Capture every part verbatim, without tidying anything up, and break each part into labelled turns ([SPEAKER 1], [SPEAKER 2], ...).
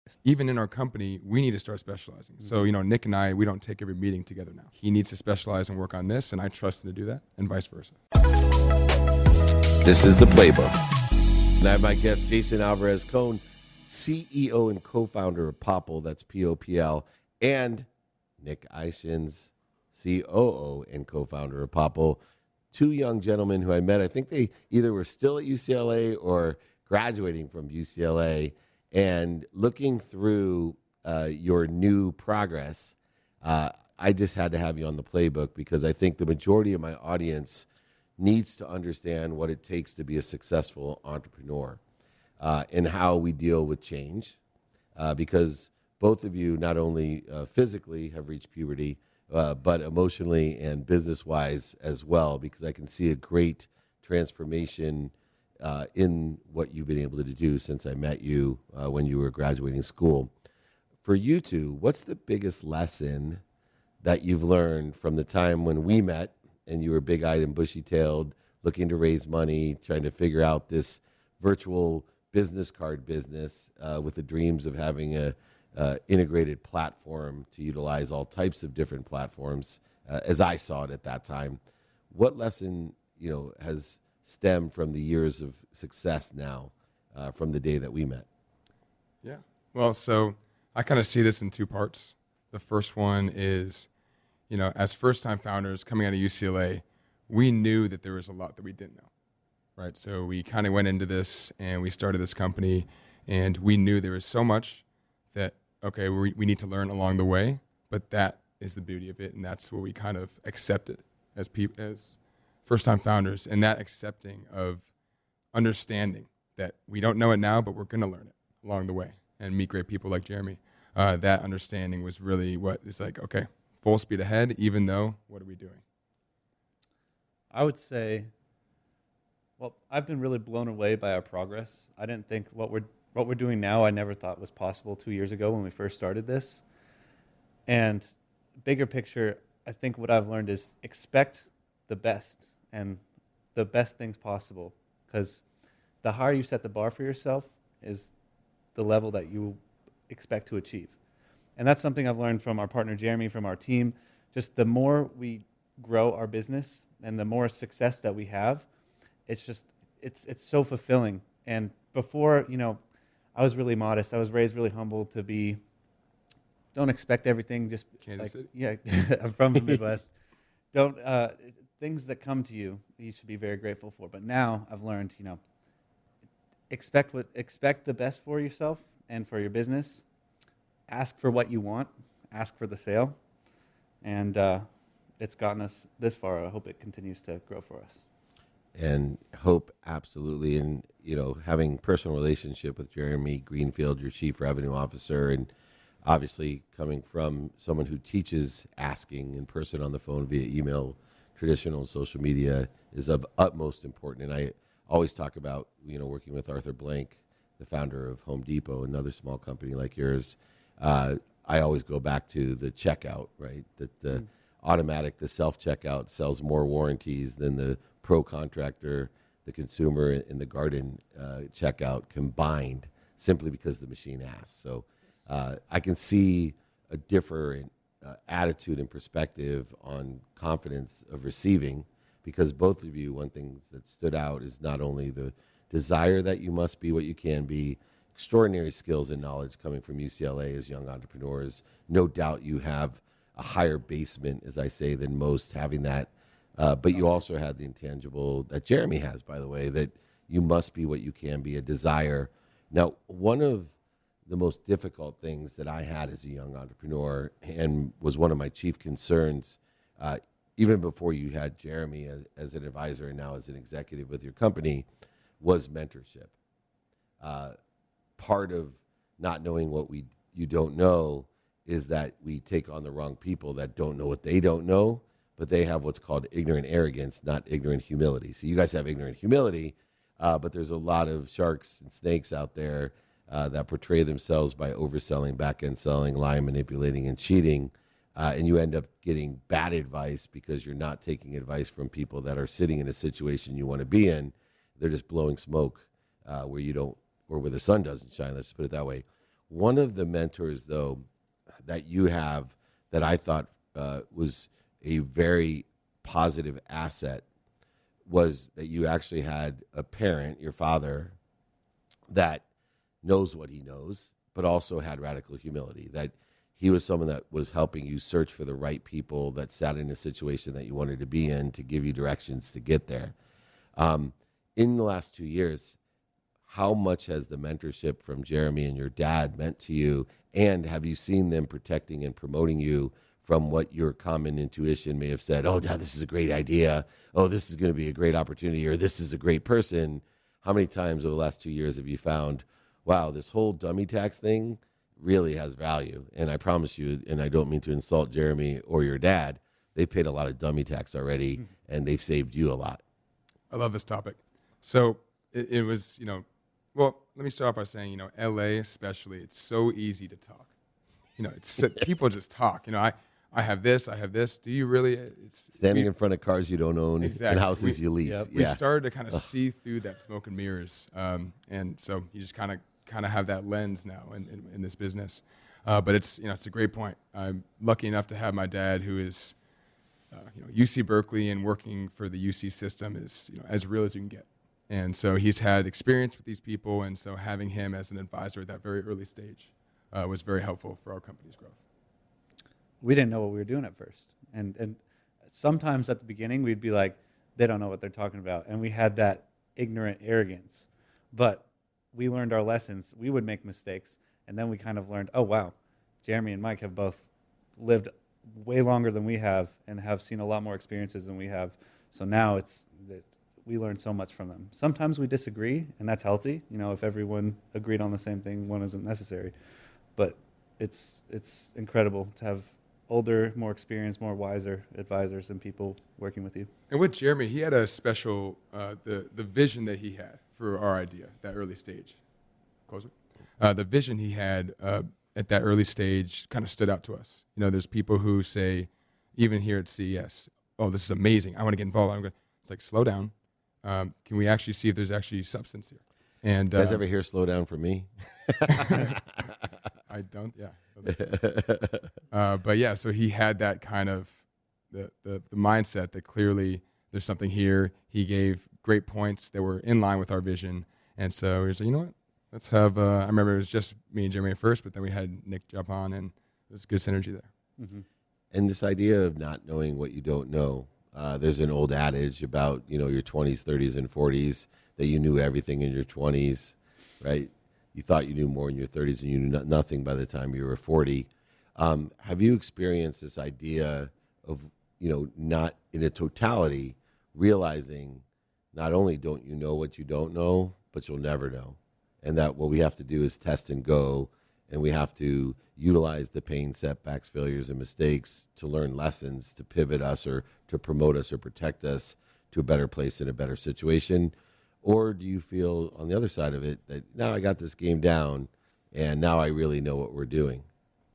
[SPEAKER 1] Even in our company, we need to start specializing. Mm-hmm. So, you know, Nick and I, we don't take every meeting together now. He needs to specialize and work on this, and I trust him to do that, and vice versa.
[SPEAKER 2] This is The Playbook. And I have my guest, Jason Alvarez-Cohn, C E O and co-founder of Popl, that's P O P L, and Nick Ishins, C O O and co-founder of Popl. Two young gentlemen who I met. I think they either were still at U C L A or graduating from U C L A. And looking through uh, your new progress, uh, I just had to have you on The Playbook because I think the majority of my audience needs to understand what it takes to be a successful entrepreneur uh, and how we deal with change. Uh, because both of you not only uh, physically have reached puberty, uh, but emotionally and business-wise as well, because I can see a great transformation Uh, in what you've been able to do since I met you uh, when you were graduating school. For you two, what's the biggest lesson that you've learned from the time when we met and you were big-eyed and bushy-tailed, looking to raise money, trying to figure out this virtual business card business uh, with the dreams of having a uh, integrated platform to utilize all types of different platforms, uh, as I saw it at that time. What lesson, you know, has stem from the years of success now uh, from the day that we met?
[SPEAKER 1] Yeah. Well, so I kind of see this in two parts. The first one is, you know, as first-time founders coming out of U C L A, we knew that there was a lot that we didn't know, right? So we kind of went into this and we started this company and we knew there was so much that, okay, we, we need to learn along the way, but that is the beauty of it, and that's what we kind of accepted as people, as first-time founders, and that accepting of understanding that we don't know it now, but we're going to learn it along the way and meet great people like Jeremy. Uh, that understanding was really what is like, okay, full speed ahead, even though, what are we doing?
[SPEAKER 3] I would say, well, I've been really blown away by our progress. I didn't think what we're what we're doing now, I never thought was possible two years ago when we first started this. And bigger picture, I think what I've learned is expect the best and the best things possible, because the higher you set the bar for yourself is the level that you expect to achieve. And that's something I've learned from our partner Jeremy, from our team. Just the more we grow our business and the more success that we have, it's just it's it's so fulfilling. And before, you know, I was really modest. I was raised really humble to be, don't expect everything. Just
[SPEAKER 1] Kansas
[SPEAKER 3] like,
[SPEAKER 1] City?
[SPEAKER 3] Yeah, I'm from the Midwest. Don't uh, things that come to you, you should be very grateful for. But now I've learned, you know, expect what expect the best for yourself and for your business. Ask for what you want. Ask for the sale, and uh, it's gotten us this far. I hope it continues to grow for us.
[SPEAKER 2] And hope, absolutely. And, you know, having personal relationship with Jeremy Greenfield, your chief revenue officer, and obviously coming from someone who teaches asking in person, on the phone, via email, traditional social media, is of utmost importance. And I always talk about, you know, working with Arthur Blank, the founder of Home Depot, another small company like yours. Uh, I always go back to the checkout, right? That the mm. automatic, the self-checkout sells more warranties than the pro contractor, the consumer, in the garden uh, checkout combined, simply because the machine asks. So uh, I can see a different uh, attitude and perspective on confidence of receiving, because both of you, one thing that stood out is not only the desire that you must be what you can be, extraordinary skills and knowledge coming from U C L A as young entrepreneurs. No doubt you have a higher basement, as I say, than most, having that. Uh, but you also had the intangible that Jeremy has, by the way, that you must be what you can be, a desire. Now, one of the most difficult things that I had as a young entrepreneur, and was one of my chief concerns, uh, even before you had Jeremy as, as an advisor and now as an executive with your company, was mentorship. Uh, part of not knowing what we you don't know is that we take on the wrong people that don't know what they don't know, but they have what's called ignorant arrogance, not ignorant humility. So you guys have ignorant humility, uh, but there's a lot of sharks and snakes out there uh, that portray themselves by overselling, back-end selling, lying, manipulating, and cheating, uh, and you end up getting bad advice because you're not taking advice from people that are sitting in a situation you want to be in. They're just blowing smoke uh, where you don't, or where the sun doesn't shine, let's put it that way. One of the mentors, though, that you have that I thought uh, was a very positive asset was that you actually had a parent, your father, that knows what he knows, but also had radical humility, that he was someone that was helping you search for the right people that sat in a situation that you wanted to be in to give you directions to get there. Um, in the last two years, how much has the mentorship from Jeremy and your dad meant to you? And have you seen them protecting and promoting you from what your common intuition may have said? Oh, Dad, this is a great idea. Oh, this is going to be a great opportunity, or this is a great person. How many times over the last two years have you found, wow, this whole dummy tax thing really has value? And I promise you, and I don't mean to insult Jeremy or your dad, they've paid a lot of dummy tax already, mm-hmm. and they've saved you a lot.
[SPEAKER 1] I love this topic. So it, it was, you know, well, let me start off by saying, you know, L A especially, it's so easy to talk. You know, it's people just talk. You know, I, I have this, I have this. Do you really? It's
[SPEAKER 2] standing
[SPEAKER 1] we,
[SPEAKER 2] in front of cars you don't own
[SPEAKER 1] exactly.
[SPEAKER 2] and houses
[SPEAKER 1] we,
[SPEAKER 2] you lease.
[SPEAKER 1] Yep.
[SPEAKER 2] Yeah.
[SPEAKER 1] We've started to kind of see through that smoke and mirrors, um, and so you just kind of kind of have that lens now in, in, in this business. Uh, but it's you know it's a great point. I'm lucky enough to have my dad, who is uh, you know U C Berkeley and working for the U C system is you know as real as you can get. And so he's had experience with these people, and so having him as an advisor at that very early stage uh, was very helpful for our company's growth.
[SPEAKER 3] We didn't know what we were doing at first. And and sometimes at the beginning, we'd be like, they don't know what they're talking about. And we had that ignorant arrogance. But we learned our lessons. We would make mistakes. And then we kind of learned, oh, wow, Jeremy and Mike have both lived way longer than we have and have seen a lot more experiences than we have. So now it's... it, we learn so much from them. Sometimes we disagree, and that's healthy. You know, if everyone agreed on the same thing, one isn't necessary. But it's it's incredible to have older, more experienced, more wiser advisors and people working with you.
[SPEAKER 1] And with Jeremy, he had a special, uh, the, the vision that he had for our idea, that early stage. Closer. Uh, the vision he had uh, at that early stage kind of stood out to us. You know, there's people who say, even here at C E S, oh, this is amazing. I want to get involved. I'm going. It's like, slow down. Um, can we actually see if there's actually substance here? And
[SPEAKER 2] you guys
[SPEAKER 1] uh,
[SPEAKER 2] ever hear slow down from me?
[SPEAKER 1] I don't, yeah. uh, but yeah, so he had that kind of the, the, the mindset that clearly there's something here. He gave great points that were in line with our vision. And so he was like, you know what? Let's have, uh, I remember it was just me and Jeremy at first, but then we had Nick jump on, and there's good synergy there.
[SPEAKER 2] Mm-hmm. And this idea of not knowing what you don't know, Uh, there's an old adage about, you know, your twenties, thirties, and forties, that you knew everything in your twenties, right? You thought you knew more in your thirties, and you knew no- nothing by the time you were forty. Um, have you experienced this idea of, you know, not in a totality, realizing not only don't you know what you don't know, but you'll never know, and that what we have to do is test and go, and we have to utilize the pain, setbacks, failures, and mistakes to learn lessons, to pivot us or to promote us or protect us to a better place in a better situation? Or do you feel on the other side of it that now I got this game down and now I really know what we're doing?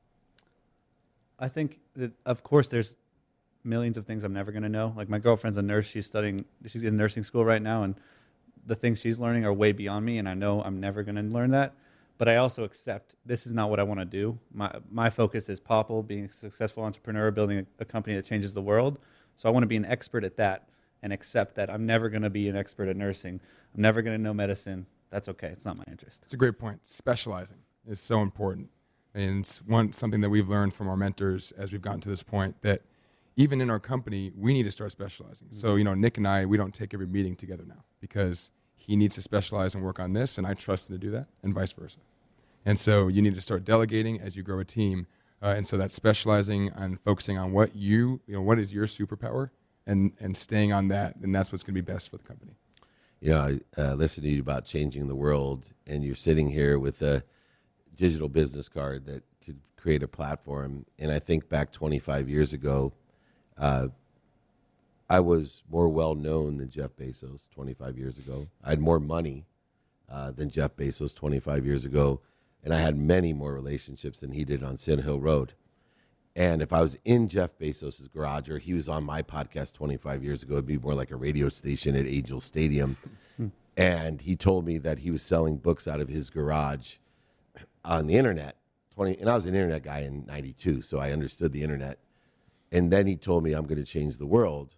[SPEAKER 3] I think that, of course, there's millions of things I'm never going to know. Like, my girlfriend's a nurse. She's studying, she's in nursing school right now, and the things she's learning are way beyond me, and I know I'm never going to learn that. But I also accept this is not what I want to do. My my focus is Popple, being a successful entrepreneur, building a, a company that changes the world. So I want to be an expert at that and accept that I'm never going to be an expert at nursing. I'm never going to know medicine. That's okay. It's not my interest.
[SPEAKER 1] It's a great point. Specializing is so important. And it's one something that we've learned from our mentors as we've gotten to this point, that even in our company, we need to start specializing. Mm-hmm. So, you know, Nick and I, we don't take every meeting together now because he needs to specialize and work on this, and I trust him to do that, and vice versa. And so you need to start delegating as you grow a team. Uh, and so that's specializing and focusing on what you, you know, what is your superpower, and, and staying on that. And that's what's going to be best for the company.
[SPEAKER 2] You know, I uh, listened to you about changing the world, and you're sitting here with a digital business card that could create a platform. And I think back twenty-five years ago, uh, I was more well-known than Jeff Bezos twenty-five years ago. I had more money uh, than Jeff Bezos twenty-five years ago, and I had many more relationships than he did on Sin Hill Road. And if I was in Jeff Bezos' garage, or he was on my podcast twenty-five years ago, it'd be more like a radio station at Angel Stadium. And he told me that he was selling books out of his garage on the internet. twenty, and I was an internet guy in ninety-two, so I understood the internet. And then he told me I'm going to change the world.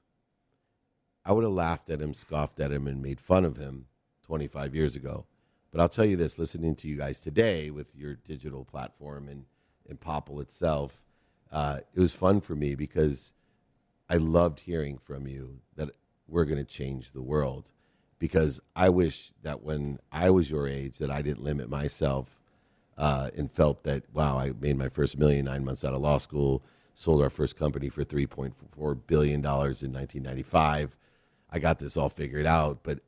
[SPEAKER 2] I would have laughed at him, scoffed at him, and made fun of him twenty-five years ago. But I'll tell you this, listening to you guys today with your digital platform and, and Popl itself, uh, it was fun for me because I loved hearing from you that we're going to change the world. Because I wish that when I was your age that I didn't limit myself uh, and felt that, wow, I made my first million nine months out of law school, sold our first company for three point four billion dollars in nineteen ninety-five. I got this all figured out, but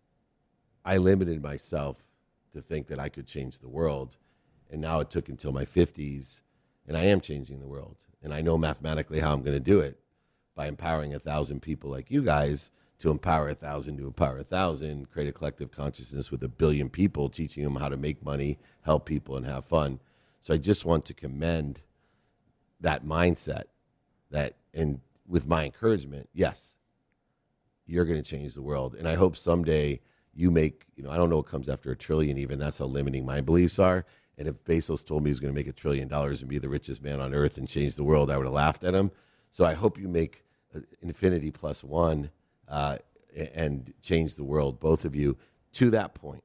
[SPEAKER 2] I limited myself to think that I could change the world. And now it took until my fifties, and I am changing the world. And I know mathematically how I'm going to do it by empowering a thousand people like you guys to empower a thousand, to empower a thousand, create a collective consciousness with a billion people, teaching them how to make money, help people, and have fun. So I just want to commend that mindset that, and with my encouragement, yes, you're going to change the world. And I hope someday you make, you know, I don't know what comes after a trillion even. That's how limiting my beliefs are. And if Bezos told me he was going to make a trillion dollars and be the richest man on earth and change the world, I would have laughed at him. So I hope you make infinity plus one uh, and change the world, both of you. To that point,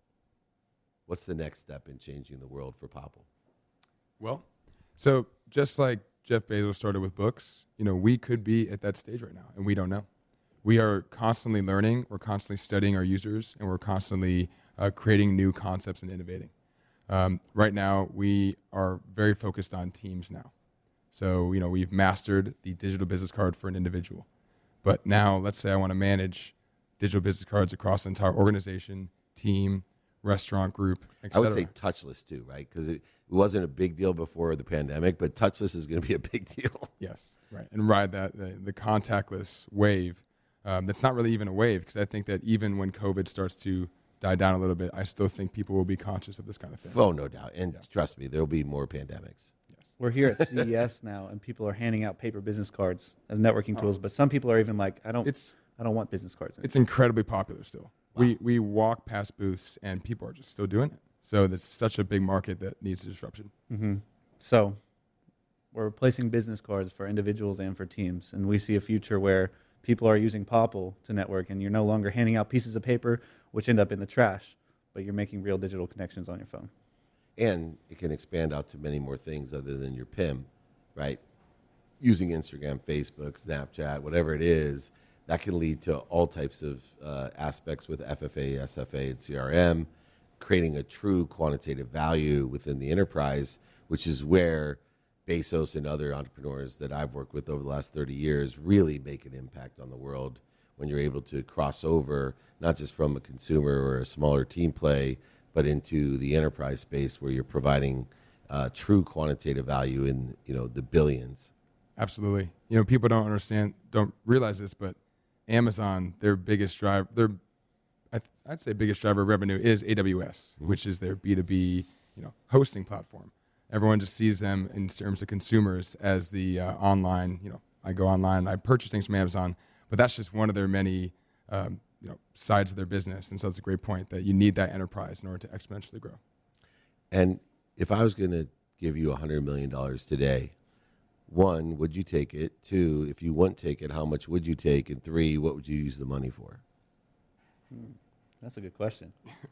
[SPEAKER 2] what's the next step in changing the world for Popl?
[SPEAKER 1] Well, so just like Jeff Bezos started with books, you know, we could be at that stage right now, and we don't know. We are constantly learning, we're constantly studying our users, and we're constantly uh, creating new concepts and innovating. Um, right now, we are very focused on teams now. So, you know, we've mastered the digital business card for an individual. But now, let's say I want to manage digital business cards across the entire organization, team, restaurant group, et cetera.
[SPEAKER 2] I would say touchless too, right? Because it, it wasn't a big deal before the pandemic, but touchless is going to be a big deal.
[SPEAKER 1] Yes, right. And ride that, the, the contactless wave. Um, that's not really even a wave, because I think that even when COVID starts to die down a little bit, I still think people will be conscious of this kind of thing.
[SPEAKER 2] Oh, no doubt. And
[SPEAKER 1] yeah.
[SPEAKER 2] trust me, there will be more pandemics.
[SPEAKER 3] We're here at C E S now, and people are handing out paper business cards as networking tools. But some people are even like, "I don't,
[SPEAKER 1] It's
[SPEAKER 3] I don't want business cards."
[SPEAKER 1] It's incredibly popular still. Wow. We we walk past booths, and people are just still doing it. So there's such a big market that needs a disruption.
[SPEAKER 3] Mm-hmm. So we're replacing business cards for individuals and for teams, and we see a future where people are using Popl to network, and you're no longer handing out pieces of paper which end up in the trash, but you're making real digital connections on your phone.
[SPEAKER 2] And it can expand out to many more things other than your P I M, right? Using Instagram, Facebook, Snapchat, whatever it is, that can lead to all types of uh, aspects with F F A, S F A, and C R M, creating a true quantitative value within the enterprise, which is where Bezos and other entrepreneurs that I've worked with over the last thirty years really make an impact on the world when you're able to cross over, not just from a consumer or a smaller team play, but into the enterprise space where you're providing uh, true quantitative value in, you know, the billions.
[SPEAKER 1] Absolutely. You know, people don't understand, don't realize this, but Amazon, their biggest driver, their I th- I'd say biggest driver of revenue is A W S, mm-hmm. which is their B two B, you know, hosting platform. Everyone just sees them in terms of consumers as the uh, online, you know, I go online, I purchase things from Amazon, but that's just one of their many um, you know, sides of their business. And so it's a great point that you need that enterprise in order to exponentially grow.
[SPEAKER 2] And if I was going to give you one hundred million dollars today, one, would you take it? Two, if you wouldn't take it, how much would you take? And three, what would you use the money for?
[SPEAKER 3] Hmm. That's a good question.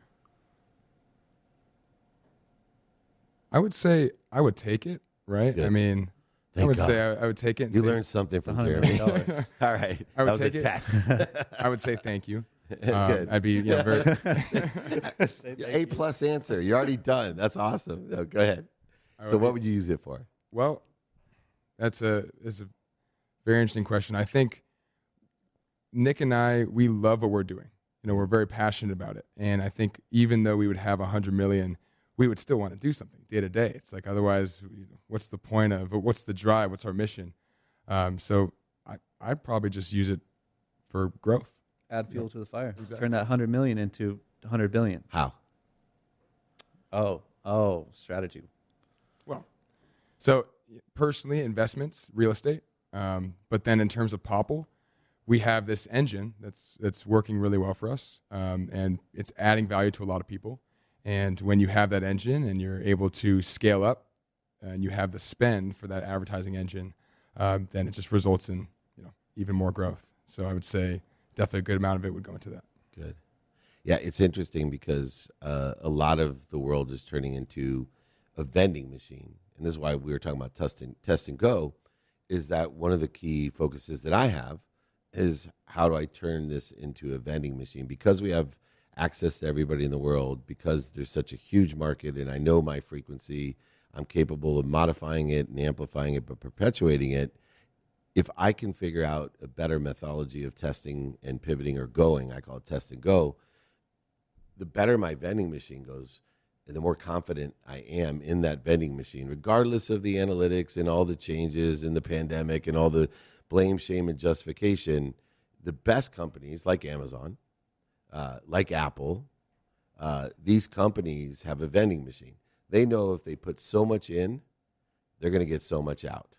[SPEAKER 1] I would say I would take it, right?
[SPEAKER 2] Good.
[SPEAKER 1] I mean,
[SPEAKER 2] Thank
[SPEAKER 1] I would
[SPEAKER 2] God.
[SPEAKER 1] say I, I would take it. And
[SPEAKER 2] You
[SPEAKER 1] say,
[SPEAKER 2] learned something from
[SPEAKER 3] one hundred
[SPEAKER 2] Jeremy.
[SPEAKER 3] million dollars.
[SPEAKER 2] All right.
[SPEAKER 1] I would
[SPEAKER 2] that was
[SPEAKER 1] take
[SPEAKER 2] a
[SPEAKER 1] it.
[SPEAKER 2] test.
[SPEAKER 1] I would say thank you.
[SPEAKER 2] Good.
[SPEAKER 1] Um, I'd be, you know, very
[SPEAKER 2] A plus answer. You're already done. That's awesome. No, go ahead.
[SPEAKER 1] I
[SPEAKER 2] So
[SPEAKER 1] would-
[SPEAKER 2] what would you use it for?
[SPEAKER 1] Well, that's a is a very interesting question. I think Nick and I, we love what we're doing. You know, we're very passionate about it. And I think even though we would have a hundred million, we would still want to do something day to day. It's like, otherwise, you know, what's the point of, what's the drive? What's our mission? Um, so I, I'd probably just use it for growth.
[SPEAKER 3] Add fuel to the fire.
[SPEAKER 1] Exactly.
[SPEAKER 3] Turn that one hundred million into one hundred billion.
[SPEAKER 2] How?
[SPEAKER 3] Oh, oh, strategy.
[SPEAKER 1] Well, so personally, investments, real estate. Um, but then in terms of Popl, we have this engine that's that's working really well for us, um, and it's adding value to a lot of people. And when you have that engine and you're able to scale up and you have the spend for that advertising engine, um, then it just results in, you know, even more growth. So I would say definitely a good amount of it would go into that.
[SPEAKER 2] Good. Yeah, it's interesting because uh, a lot of the world is turning into a vending machine. And this is why we were talking about test and, test and go, is that one of the key focuses that I have is how do I turn this into a vending machine? Because we have access to everybody in the world, because there's such a huge market and I know my frequency, I'm capable of modifying it and amplifying it, but perpetuating it. If I can figure out a better methodology of testing and pivoting or going, I call it test and go, the better my vending machine goes and the more confident I am in that vending machine, regardless of the analytics and all the changes in the pandemic and all the blame, shame, and justification. The best companies like Amazon, uh, like Apple, uh, these companies have a vending machine. They know if they put so much in, they're going to get so much out.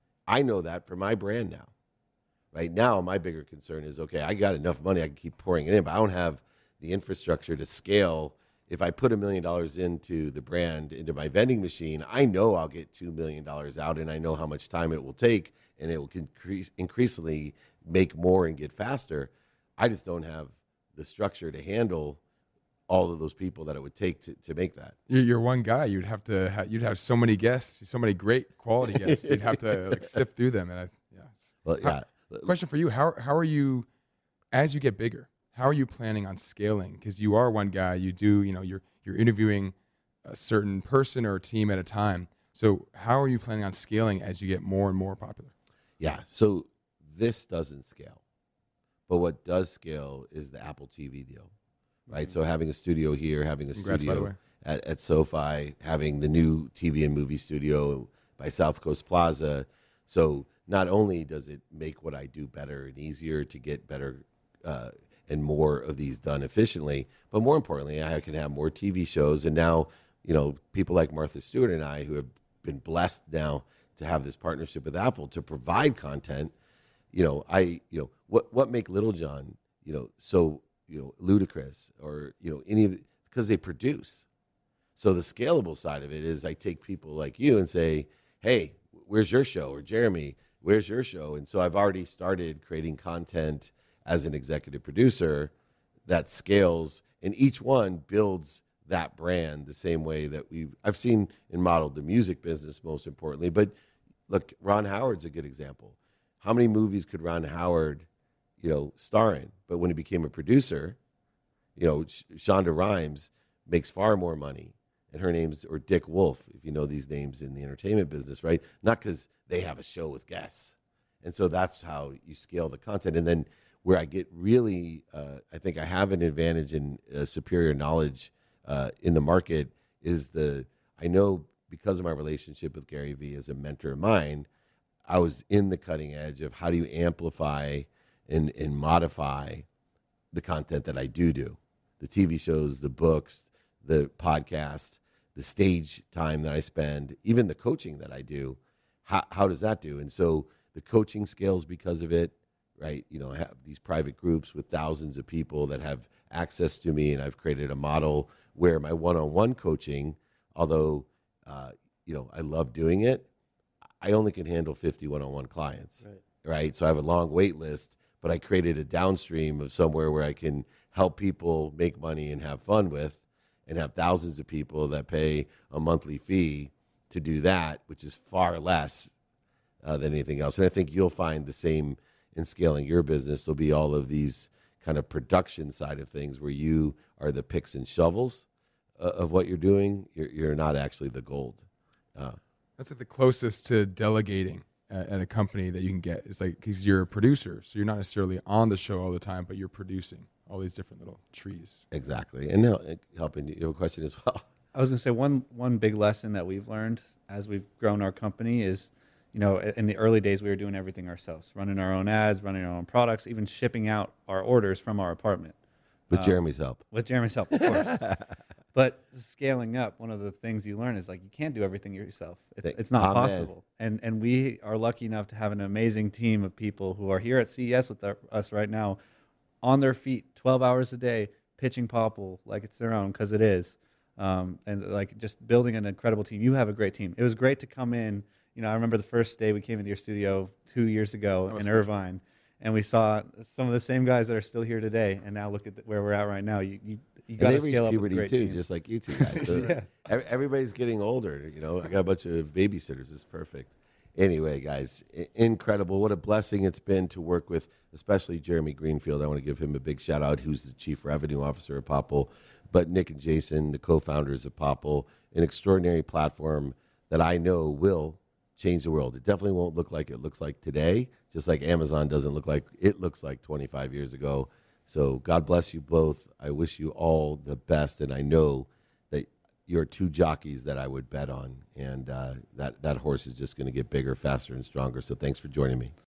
[SPEAKER 2] I know that for my brand now. Right now, my bigger concern is, okay, I got enough money, I can keep pouring it in, but I don't have the infrastructure to scale. If I put a million dollars into the brand, into my vending machine, I know I'll get two million dollars out, and I know how much time it will take, and it will increase, increasingly make more and get faster. I just don't have the structure to handle all of those people that it would take to, to make that.
[SPEAKER 1] You're, you're one guy. You'd have to. Ha- you'd have so many guests, so many great quality guests. You'd have to like sift through them. And I, yeah.
[SPEAKER 2] Well, yeah.
[SPEAKER 1] How, question for you: How how are you as you get bigger? How are you planning on scaling? Because you are one guy. You do. You know, you're you're interviewing a certain person or a team at a time. So how are you planning on scaling as you get more and more popular?
[SPEAKER 2] Yeah. So this doesn't scale, but what does scale is the Apple T V deal. Right, mm-hmm. So having a studio here, having a
[SPEAKER 1] Congrats,
[SPEAKER 2] studio at, at SoFi, having the new T V and movie studio by South Coast Plaza. So not only does it make what I do better and easier to get better uh, and more of these done efficiently, but more importantly, I can have more T V shows. And now, you know, people like Martha Stewart and I, who have been blessed now to have this partnership with Apple to provide content. You know, I, you know, what what make Little John, you know, so. you know, ludicrous or, you know, any of it, because they produce. So the scalable side of it is I take people like you and say, hey, where's your show? Or Jeremy, where's your show? And so I've already started creating content as an executive producer that scales, and each one builds that brand the same way that we've, I've seen and modeled the music business most importantly. But look, Ron Howard's a good example. How many movies could Ron Howard you know, starring? But when he became a producer, you know, Shonda Rhimes makes far more money. And her name's, or Dick Wolf, if you know these names in the entertainment business, right? Not because they have a show with guests. And so that's how you scale the content. And then where I get really, uh, I think I have an advantage in uh, superior knowledge uh, in the market is the, I know because of my relationship with Gary Vee as a mentor of mine, I was in the cutting edge of how do you amplify And, and modify the content that I do do, the T V shows, the books, the podcast, the stage time that I spend, even the coaching that I do. How, how does that do? And so the coaching scales because of it, right? You know, I have these private groups with thousands of people that have access to me, and I've created a model where my one-on-one coaching, although, uh, you know, I love doing it, I only can handle fifty one-on-one clients, right? right? So I have a long wait list. But I created a downstream of somewhere where I can help people make money and have fun with, and have thousands of people that pay a monthly fee to do that, which is far less uh, than anything else. And I think you'll find the same in scaling your business. There'll be all of these kind of production side of things where you are the picks and shovels uh, of what you're doing. You're, you're not actually the gold. Uh,
[SPEAKER 1] That's like the closest to delegating at a company that you can get. It's like, because you're a producer, so you're not necessarily on the show all the time, but you're producing all these different little trees.
[SPEAKER 2] Exactly. And now, helping you have a question as well.
[SPEAKER 3] I was going to say one one big lesson that we've learned as we've grown our company is, you know, in the early days we were doing everything ourselves, running our own ads, running our own products, even shipping out our orders from our apartment.
[SPEAKER 2] With
[SPEAKER 3] um,
[SPEAKER 2] Jeremy's help.
[SPEAKER 3] With Jeremy's help, of course. But scaling up, one of the things you learn is like you can't do everything yourself. It's it's not Amen. possible. And and we are lucky enough to have an amazing team of people who are here at C E S with our, us right now, on their feet, twelve hours a day, pitching Popl like it's their own, because it is. um, and like just building an incredible team. You have a great team. It was great to come in. You know, I remember the first day we came into your studio two years ago in
[SPEAKER 1] special.
[SPEAKER 3] Irvine, and we saw some of the same guys that are still here today. And now look at the, where we're at right now. You you, you got to scale up with a
[SPEAKER 2] puberty
[SPEAKER 3] great
[SPEAKER 2] too,
[SPEAKER 3] team.
[SPEAKER 2] just like you two guys. So
[SPEAKER 3] Yeah.
[SPEAKER 2] ev- everybody's getting older. You know, I got a bunch of babysitters. It's perfect. Anyway, guys, I- incredible. What a blessing it's been to work with, especially Jeremy Greenfield. I want to give him a big shout out, who's the Chief Revenue Officer at Popple. But Nick and Jason, the co-founders of Popple, an extraordinary platform that I know will change the world. It definitely won't look like it looks like today, just like Amazon doesn't look like it looks like twenty-five years ago. So God bless you both. I wish you all the best, and I know that you're two jockeys that I would bet on, and uh, that, that horse is just going to get bigger, faster, and stronger. So thanks for joining me.